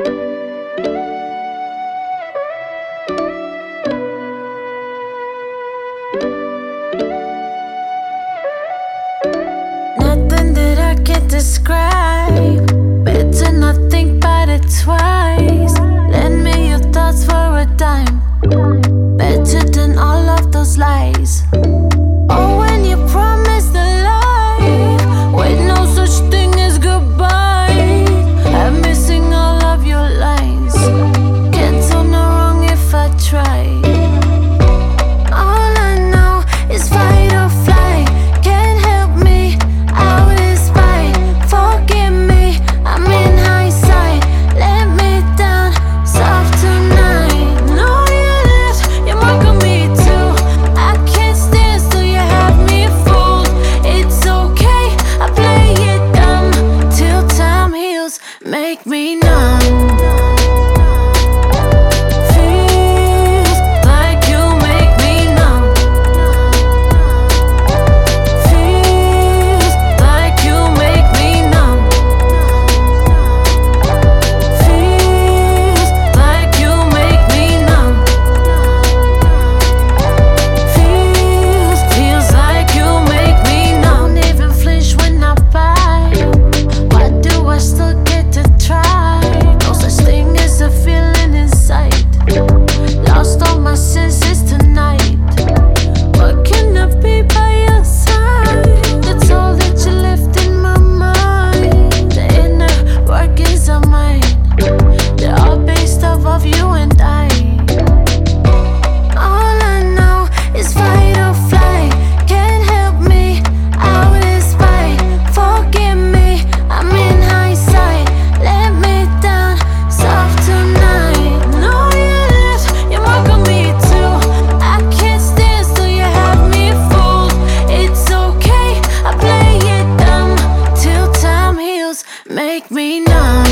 Nothing that I can describe. Better not think about it twice. Lend me your thoughts for a dime. Better than all of those lies. Oh, when you promise the life with no such thing as goodbye. I'm missing all of your lines. Can't tell no wrong if I try. All I know is fight or flight. Can't help me, I was fight. Forgive me, I'm in hindsight. Let me down, soft tonight. No, you left, you mark on me too. I can't stand still, you have me fooled. It's okay, I play it dumb till time heals, make me numb. Feels like you make me numb. Feels like you make me numb. Feels like you make me numb. Feels like you make me numb. Don't even flinch when I bite. Why do I still get to try? No such thing as a feeling inside. Lost all my senses tonight. What can I be by your side? That's all that you left in my mind. The inner workings of mine, they're all based off of you and I. All I know is fight or flight. Can't help me, I was fight. Forgive me, I'm in hindsight. Let me down, soft tonight. No, you left, you mark on me too. I can't stand still, you have me fooled. It's okay, I play it dumb till time heals, make me numb.